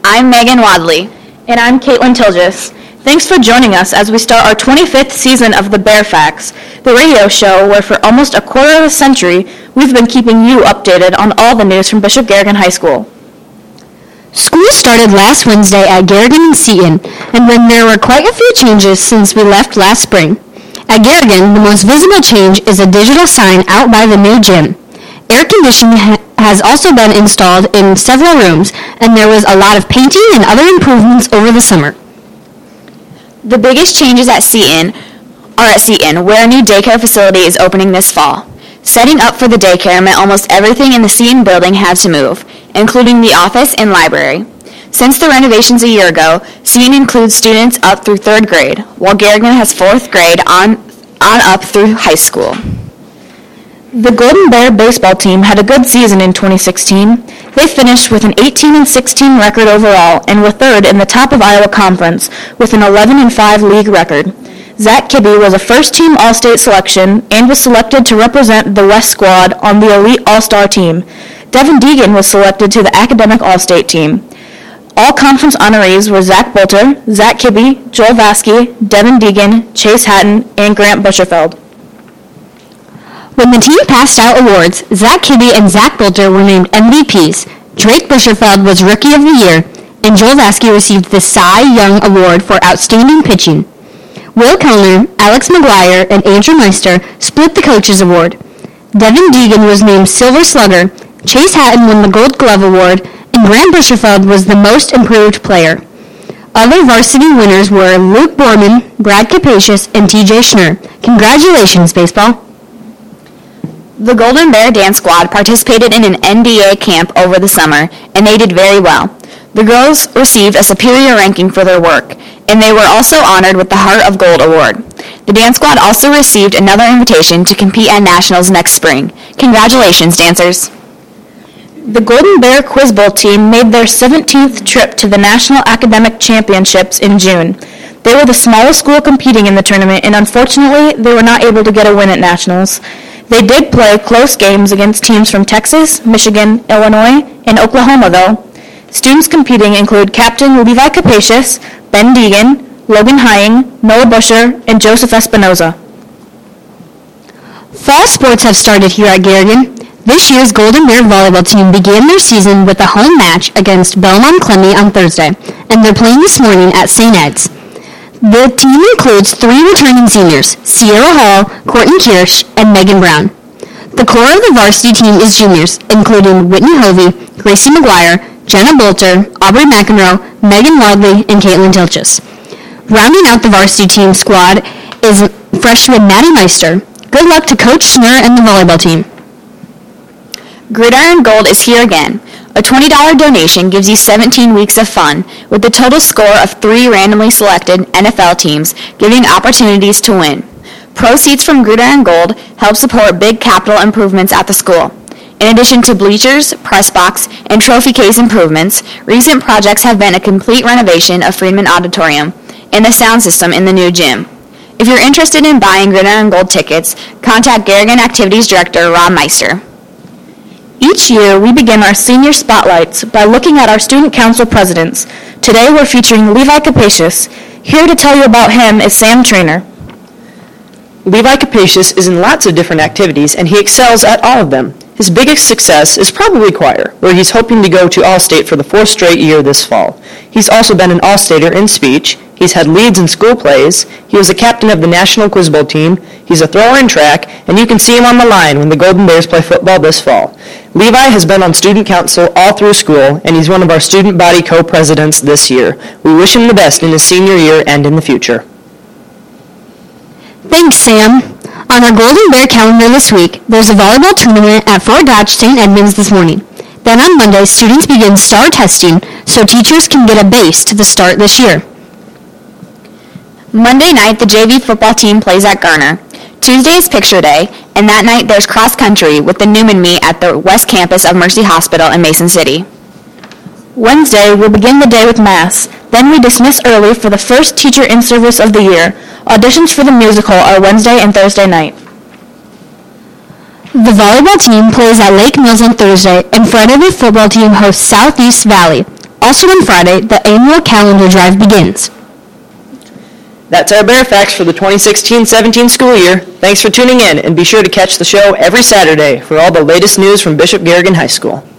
I'm Megan Wadley. And I'm Caitlin Tilgis. Thanks for joining us as we start our 25th season of the Bear Facts, the radio show where for almost a quarter of a century we've been keeping you updated on all the news from Bishop Garrigan High School. School started last Wednesday at Garrigan and Seton, and when there were quite a few changes since we left last spring. At Garrigan, the most visible change is a digital sign out by the new gym. Air conditioning has also been installed in several rooms, and there was a lot of painting and other improvements over the summer. The biggest changes at Seton are at Seton, where a new daycare facility is opening this fall. Setting up for the daycare meant almost everything in the Seton building had to move, including the office and library. Since the renovations a year ago, Seton includes students up through 3rd grade, while Garrigan has 4th grade on up through high school. The Golden Bear baseball team had a good season in 2016. They finished with an 18-16 record overall and were 3rd in the top of Iowa Conference with an 11-5 league record. Zach Kibbe was a first-team All-State selection and was selected to represent the West squad on the Elite All-Star team. Devin Deegan was selected to the Academic All-State team. All-conference honorees were Zach Bolter, Zach Kibbe, Joel Vasky, Devin Deegan, Chase Hatton, and Grant Buscherfeld. When the team passed out awards, Zach Kibbe and Zach Bolter were named MVPs. Drake Buscherfeld was Rookie of the Year, and Joel Vasky received the Cy Young Award for Outstanding Pitching. Will Kellner, Alex McGuire, and Andrew Meister split the Coaches Award. Devin Deegan was named Silver Slugger, Chase Hatton won the Gold Glove Award, and Grant Buscherfeld was the Most Improved Player. Other varsity winners were Luke Borman, Brad Capacious, and TJ Schnur. Congratulations, baseball! The Golden Bear Dance Squad participated in an NDA camp over the summer, and they did very well. The girls received a superior ranking for their work, and they were also honored with the Heart of Gold Award. The Dance Squad also received another invitation to compete at Nationals next spring. Congratulations, dancers! The Golden Bear Quiz Bowl team made their 17th trip to the National Academic Championships in June. They were the smallest school competing in the tournament, and unfortunately, they were not able to get a win at Nationals. They did play close games against teams from Texas, Michigan, Illinois, and Oklahoma, though. Students competing include Captain Levi Capacious, Ben Deegan, Logan Hying, Noah Busher, and Joseph Espinoza. Fall sports have started here at Garrigan. This year's Golden Bear volleyball team began their season with a home match against Belmont Clemmy on Thursday, and they're playing this morning at St. Ed's. The team includes 3 returning seniors, Sierra Hall, Courtney Kirsch, and Megan Brown. The core of the varsity team is juniors, including Whitney Hovey, Gracie McGuire, Jenna Bolter, Aubrey McEnroe, Megan Wadley, and Caitlin Tilchis. Rounding out the varsity team squad is freshman Maddie Meister. Good luck to Coach Schnur and the volleyball team. Gridiron Gold is here again. A $20 donation gives you 17 weeks of fun, with the total score of 3 randomly selected NFL teams giving opportunities to win. Proceeds from Gridiron Gold help support big capital improvements at the school. In addition to bleachers, press box, and trophy case improvements, recent projects have been a complete renovation of Friedman Auditorium and the sound system in the new gym. If you're interested in buying Gridiron Gold tickets, contact Garrigan Activities Director Rob Meister. Each year, we begin our senior spotlights by looking at our student council presidents. Today, we're featuring Levi Capacious. Here to tell you about him is Sam Trainer. Levi Capacious is in lots of different activities, and he excels at all of them. His biggest success is probably choir, where he's hoping to go to All-State for the 4th straight year this fall. He's also been an All-Stater in speech. He's had leads in school plays. He was a captain of the National Quiz Bowl team. He's a thrower in track, and you can see him on the line when the Golden Bears play football this fall. Levi has been on student council all through school, and he's one of our student body co-presidents this year. We wish him the best in his senior year and in the future. Thanks, Sam. On our Golden Bear calendar this week, there's a volleyball tournament at Fort Dodge St. Edmunds this morning. Then on Monday, students begin STAR testing so teachers can get a base to the start this year. Monday night, the JV football team plays at Garner. Tuesday is picture day, and that night there's cross country with the Newman meet at the West Campus of Mercy Hospital in Mason City. Wednesday, we'll begin the day with Mass. Then we dismiss early for the first teacher in-service of the year. Auditions for the musical are Wednesday and Thursday night. The volleyball team plays at Lake Mills on Thursday, and Friday the football team hosts Southeast Valley. Also on Friday, the annual calendar drive begins. That's our Bear Facts for the 2016-17 school year. Thanks for tuning in, and be sure to catch the show every Saturday for all the latest news from Bishop Garrigan High School.